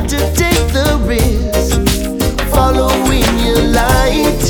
had to take the risk, following your light.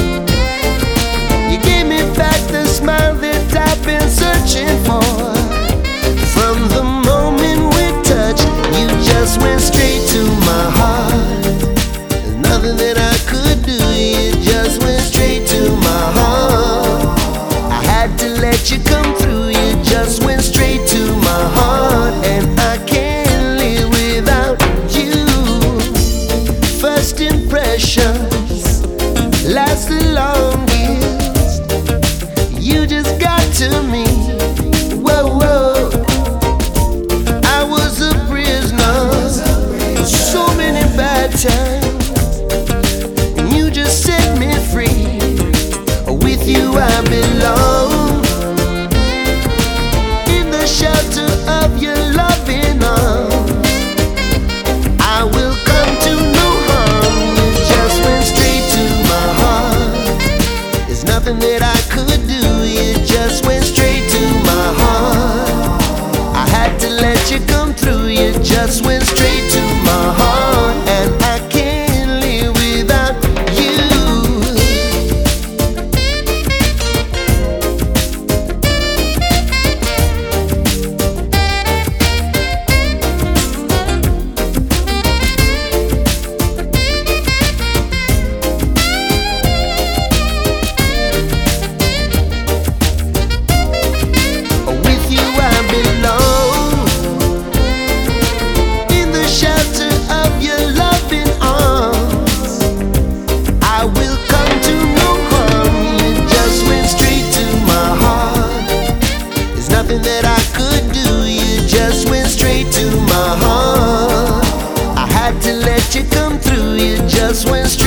You gave me back the smile that I've been searching for. From the moment we touched, you just went straight to my heart. There's nothing that I could do, you just went straight to my heart. I had to let you come through, you just went straight to my heart. And I can't live without you. First impressions last the longest. You just got to me. Whoa, whoa. I was a prisoner, so many bad times, and you just set me free. With you I belong, in the shelter of your loving arms. I will come to no harm, you just went straight to my heart. There's nothing that I could do, you just went straight to my heart. I had to let you come through, you just went straight to my heart. And I can't live without you. Nothing that I could do, you just went straight to my heart. I had to let you come through, you just went straight